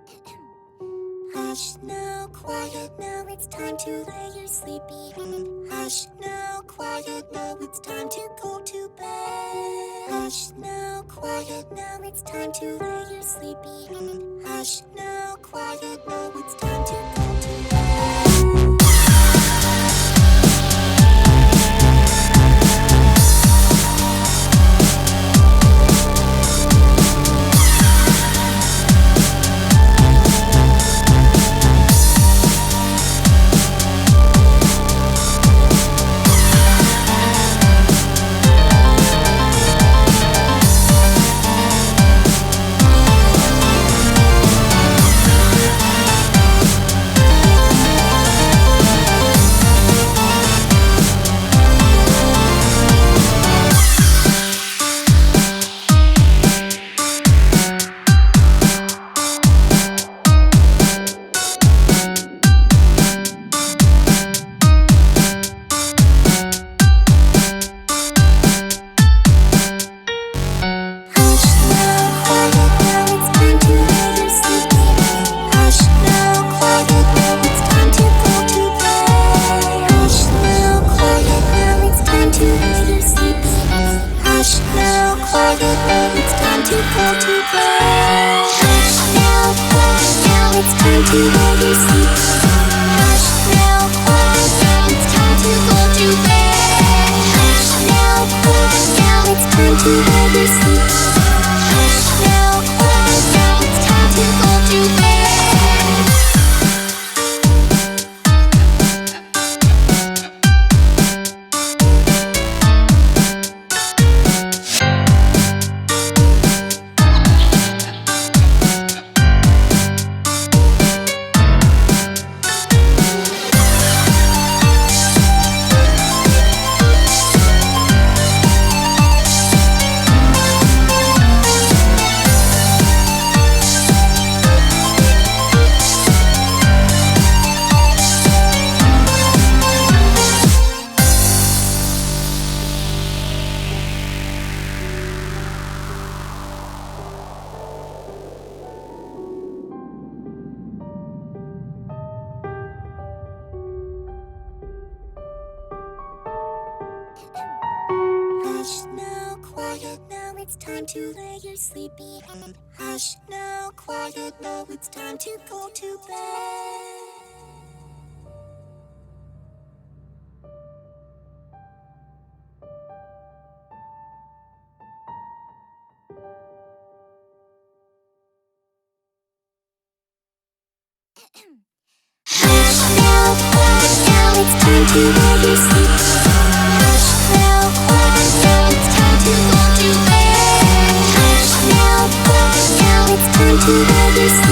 Hush now, quiet now, it's time to lay your sleepy head. Hush now, quiet now, it's time to go to bed. Hush now, quiet now, it's time to lay your sleepy head. Hush now, quiet now, it's time to go to bed. Hush now, quiet now, it's time to lay your sleepy head. Hush now, quiet now, it's time to go to bed. Hush now, quiet now, it's time to lay your sleepy head. Hush now, quiet now, it's time to go to bed. Hush now, quiet now, it's time to lay your sleepy head.